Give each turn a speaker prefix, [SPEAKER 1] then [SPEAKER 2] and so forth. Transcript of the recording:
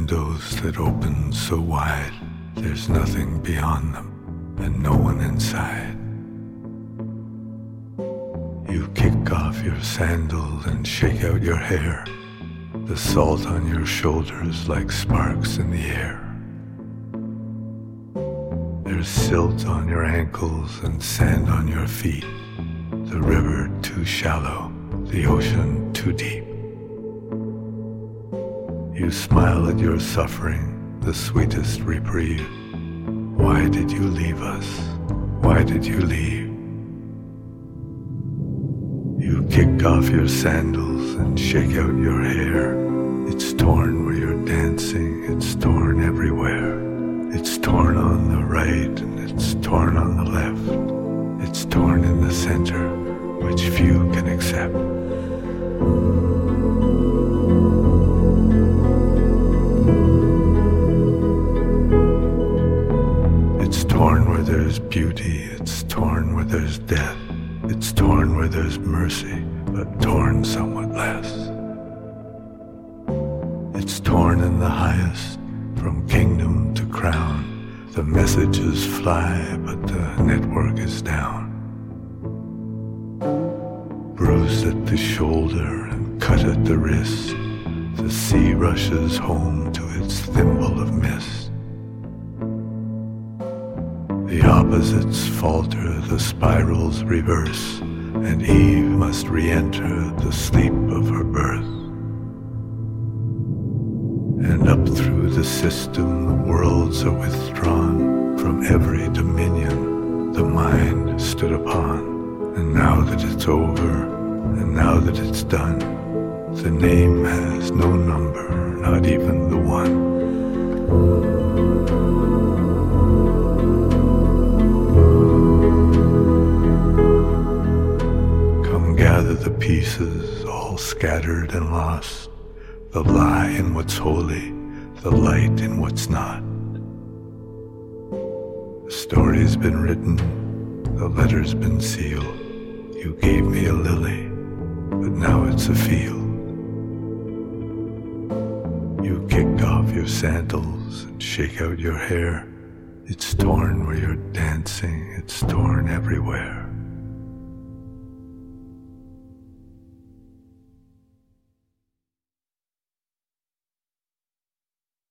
[SPEAKER 1] windows that open so wide, there's nothing beyond them and no one inside. You kick off your sandals and shake out your hair, the salt on your shoulders like sparks in the air. There's silt on your ankles and sand on your feet, the river too shallow, the ocean too deep. You smile at your suffering, the sweetest reprieve. Why did you leave us? Why did you leave? You kick off your sandals and shake out your hair. It's torn where you're dancing, it's torn everywhere. It's torn on the right and it's torn on the left. It's torn in the center, which few can accept. It's torn where there's beauty, it's torn where there's death. It's torn where there's mercy, but torn somewhat less. It's torn in the highest, from kingdom to crown. The messages fly, but the network is down. Bruised at the shoulder and cut at the wrist, the sea rushes home to its thimble of mist. The opposites falter, the spirals reverse, and Eve must re-enter the sleep of her birth. And up through the system the worlds are withdrawn from every dominion the mind stood upon. And now that it's over, and now that it's done, the name has no number, not even the one. Gather the pieces, all scattered and lost, the lie in what's holy, the light in what's not. The story's been written, the letter's been sealed. You gave me a lily, but now it's a field. You kick off your sandals and shake out your hair. It's torn where you're dancing, it's torn everywhere.